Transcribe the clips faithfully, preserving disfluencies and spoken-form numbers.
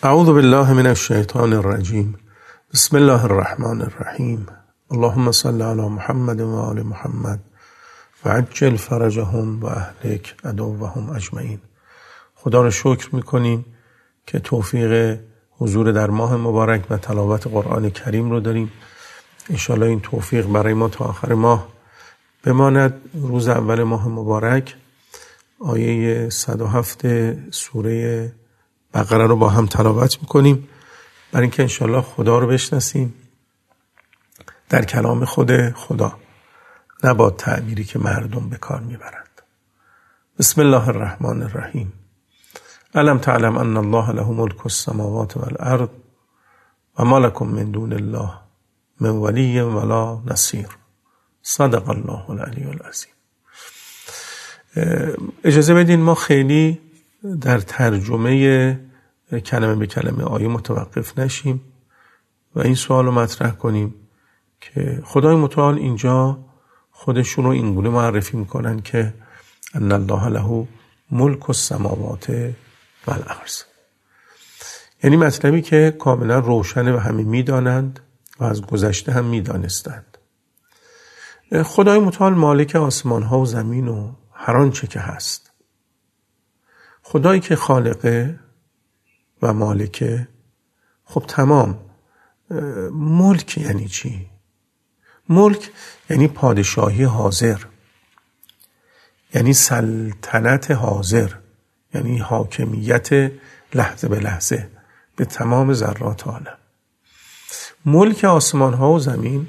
اعوذ بالله من الشیطان الرجیم. بسم الله الرحمن الرحیم. اللهم صل علی محمد و آل محمد و عجل فرجهم و اهلک عدوهم اجمعین. خدا را شکر میکنیم که توفیق حضور در ماه مبارک و تلاوت قرآن کریم رو داریم. انشاءالله این توفیق برای ما تا آخر ماه بماند. روز اول ماه مبارک آیه صد و هفت سوره بقره رو با هم تلاوت میکنیم برای اینکه انشاءالله خدا رو بشناسیم در کلام خود خدا، نه با تعبیری که مردم به کار میبرند. بسم الله الرحمن الرحیم. الم تعلم ان الله له ملک السماوات والارض و ما لکم من دون الله من ولی ولا نصیر. صدق الله العلی العظیم. اجازه بدین ما خیلی در ترجمه کلمه به کلمه آیه متوقف نشیم و این سوال رو مطرح کنیم که خدای متعال اینجا خودشون رو اینگونه معرفی میکنن که ان الله له ملک السماوات والارض، یعنی مطلبی که کاملا روشنه و همه میدانند و از گذشته هم میدانستند. خدای متعال مالک آسمان ها و زمین و هر آنچه که هست. خدایی که خالقه و مالکه، خب تمام. ملک یعنی چی؟ ملک یعنی پادشاهی حاضر، یعنی سلطنت حاضر، یعنی حاکمیت لحظه به لحظه به تمام ذرات عالم. ملک آسمان ها و زمین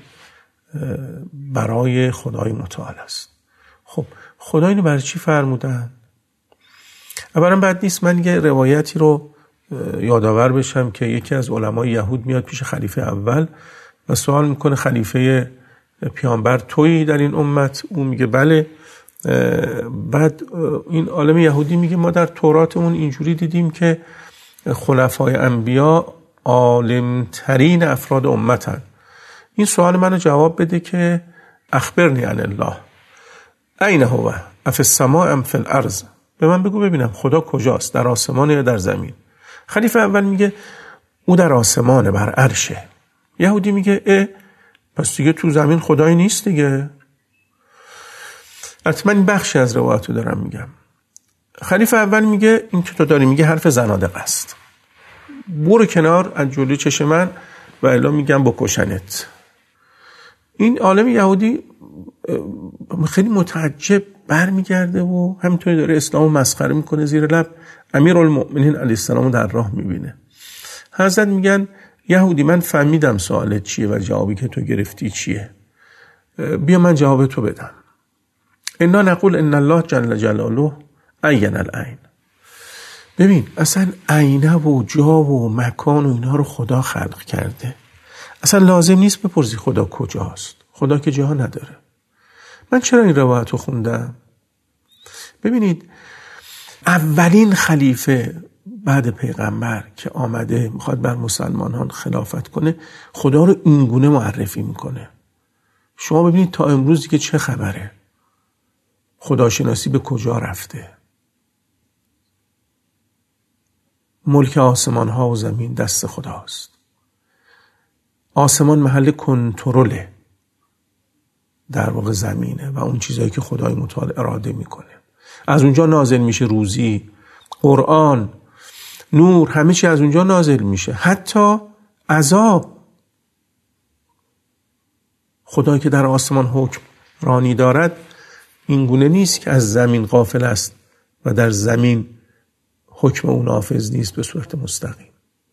برای خدای متعال است. خب خدا اینو برای چی فرمودن؟ اولا بد نیست من یه روایتی رو یادآور بشم که یکی از علمای یهود میاد پیش خلیفه اول و سوال میکنه خلیفه پیامبر تویی در این امت؟ اون میگه بله. بعد این عالم یهودی میگه ما در توراتمون اینجوری دیدیم که خلفای انبیا عالمترین افراد امتن. این سوال منو جواب بده که اخبرنی عن الله این هو اف السماء ام فی الارض. به من بگو ببینم خدا کجاست، در آسمان یا در زمین؟ خلیفه اول میگه او در آسمانه، بر عرشه. یهودی میگه اه پس دیگه تو زمین خدایی نیست دیگه. حتما این بخشی از روایتو دارم میگم. خلیفه اول میگه این که تو داری میگه حرف زنادقه است، برو کنار از جلوی چشم من و الا میگم بکشنت. این عالم یهودی خیلی متعجب برمیگرده و همینطوری داره اسلامو مسخره میکنه. زیر لب امیرالمؤمنین علیه السلام در راه میبینه. حضرت میگن یهودی من فهمیدم سوالت چیه و جوابی که تو گرفتی چیه، بیا من جواب تو بدم. انا نقول ان الله جل جلاله عین العین. ببین اصلا عینه و جا و مکان و اینا رو خدا خلق کرده. اصلا لازم نیست بپرسی خدا کجاست، خدا که جا نداره. من چرا این روایت رو خوندم؟ ببینید اولین خلیفه بعد پیغمبر که آمده میخواد بر مسلمانان خلافت کنه خدا رو اینگونه معرفی میکنه. شما ببینید تا امروزی که چه خبره، خداشناسی به کجا رفته. ملک آسمان ها و زمین دست خداست. آسمان محل کنترله، در واقع زمینه و اون چیزایی که خدای متعال اراده میکنه. از اونجا نازل میشه روزی، قرآن، نور، همه چی از اونجا نازل میشه، حتی عذاب. خدایی که در آسمان حکم رانی دارد این گونه نیست که از زمین غافل است و در زمین حکم اون نافذ نیست به صورت مستقیم.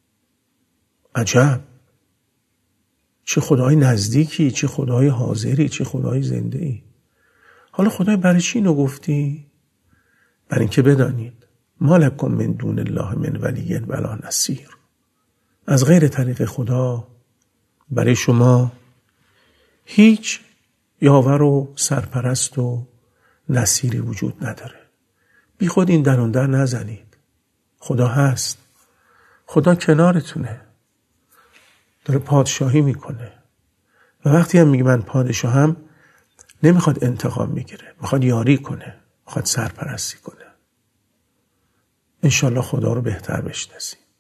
عجب، چه خدای نزدیکی، چه خدای حاضری، چه خدای زنده ای. حالا خدای برای چی اینو گفتی؟ برای اینکه بدانید ما لکم من دون الله من ولی ولا نصیر. از غیر طریق خدا برای شما هیچ یاور و سرپرست و نصیری وجود نداره. بی خود این در اون در نزنید. خدا هست، خدا کنارتونه، داره پادشاهی میکنه و وقتی هم میگه من پادشاهم نمیخواد انتقام میگیره، میخواد یاری کنه، میخواد سرپرستی کنه. انشالله خدا رو بهتر بشناسیم.